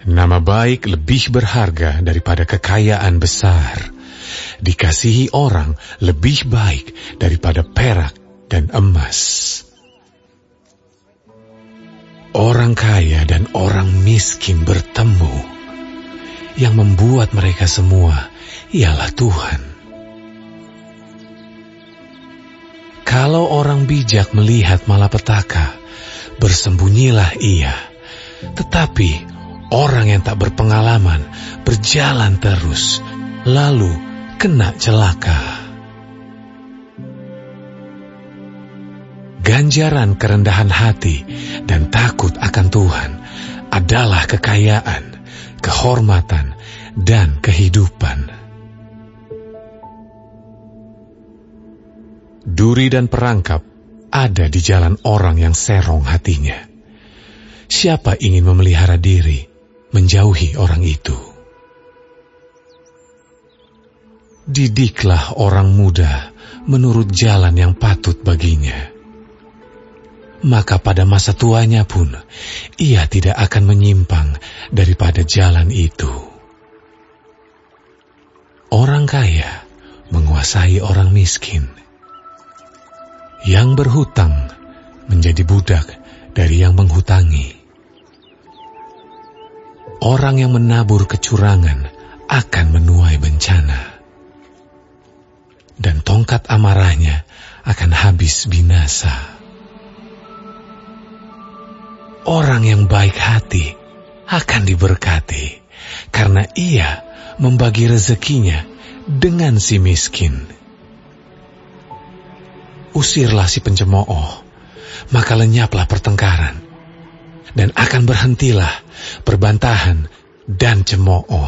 Nama baik lebih berharga daripada kekayaan besar. Dikasihi orang lebih baik daripada perak dan emas. Orang kaya dan orang miskin bertemu. Yang membuat mereka semua ialah Tuhan. Kalau orang bijak melihat malapetaka, bersembunyilah ia. Tetapi orang yang tak berpengalaman berjalan terus, lalu kena celaka. Ganjaran kerendahan hati dan takut akan Tuhan adalah kekayaan, kehormatan, dan kehidupan. Duri dan perangkap ada di jalan orang yang serong hatinya. Siapa ingin memelihara diri, menjauhi orang itu. Didiklah orang muda menurut jalan yang patut baginya. Maka pada masa tuanya pun, ia tidak akan menyimpang daripada jalan itu. Orang kaya menguasai orang miskin. Yang berhutang menjadi budak dari yang menghutangi. Orang yang menabur kecurangan akan menuai bencana. Dan tongkat amarahnya akan habis binasa. Orang yang baik hati akan diberkati, karena ia membagi rezekinya dengan si miskin. Usirlah si pencemooh, maka lenyaplah pertengkaran, dan akan berhentilah perbantahan dan cemooh.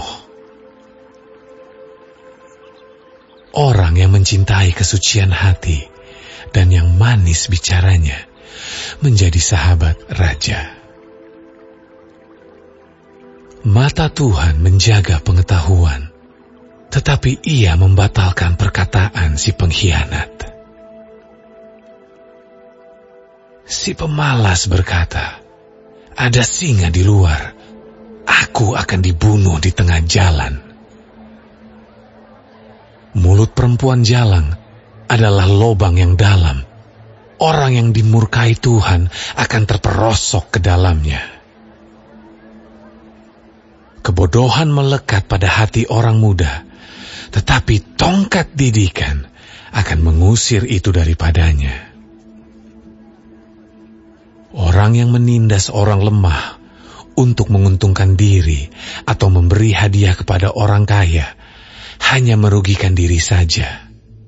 Orang yang mencintai kesucian hati dan yang manis bicaranya menjadi sahabat raja. Mata Tuhan menjaga pengetahuan, tetapi ia membatalkan perkataan si pengkhianat. Si pemalas berkata, "Ada singa di luar, aku akan dibunuh di tengah jalan." Mulut perempuan jalang adalah lobang yang dalam. Orang yang dimurkai Tuhan akan terperosok ke dalamnya. Kebodohan melekat pada hati orang muda, tetapi tongkat didikan akan mengusir itu daripadanya. Orang yang menindas orang lemah untuk menguntungkan diri atau memberi hadiah kepada orang kaya hanya merugikan diri saja.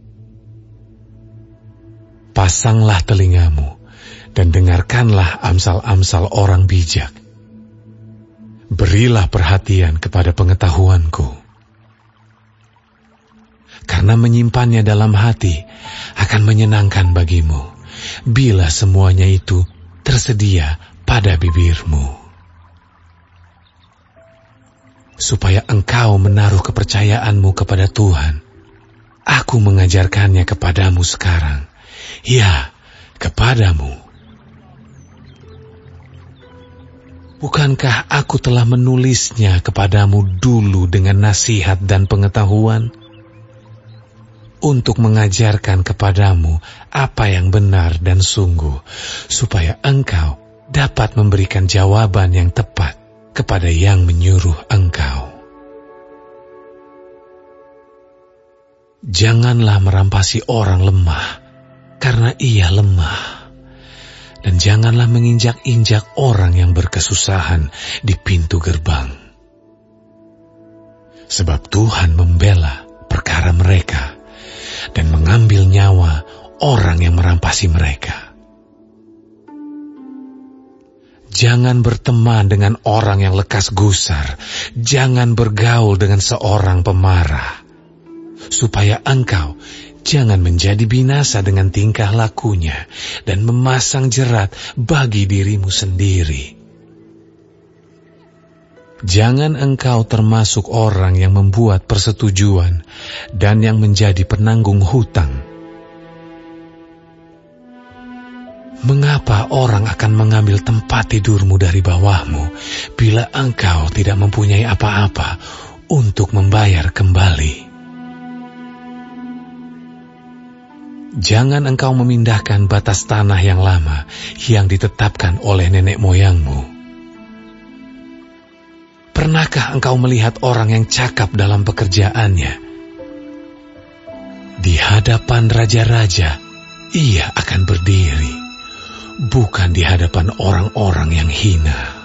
Pasanglah telingamu dan dengarkanlah amsal-amsal orang bijak. Berilah perhatian kepada pengetahuanku. Karena menyimpannya dalam hati akan menyenangkan bagimu, bila semuanya itu tersedia pada bibirmu. Supaya engkau menaruh kepercayaanmu kepada Tuhan, aku mengajarkannya kepadamu sekarang. Ya, kepadamu. Bukankah aku telah menulisnya kepadamu dulu dengan nasihat dan pengetahuan? Untuk mengajarkan kepadamu apa yang benar dan sungguh, supaya engkau dapat memberikan jawaban yang tepat kepada yang menyuruh engkau. Janganlah merampasi orang lemah, karena ia lemah. Dan janganlah menginjak-injak orang yang berkesusahan di pintu gerbang. Sebab Tuhan membela perkara mereka dan mengambil nyawa orang yang merampasi mereka. Jangan berteman dengan orang yang lekas gusar. Jangan bergaul dengan seorang pemarah. Supaya engkau jangan menjadi binasa dengan tingkah lakunya dan memasang jerat bagi dirimu sendiri. Jangan engkau termasuk orang yang membuat persetujuan dan yang menjadi penanggung hutang. Mengapa orang akan mengambil tempat tidurmu dari bawahmu bila engkau tidak mempunyai apa-apa untuk membayar kembali? Jangan engkau memindahkan batas tanah yang lama yang ditetapkan oleh nenek moyangmu. Pernahkah engkau melihat orang yang cakap dalam pekerjaannya? Di hadapan raja-raja, ia akan berdiri, bukan di hadapan orang-orang yang hina.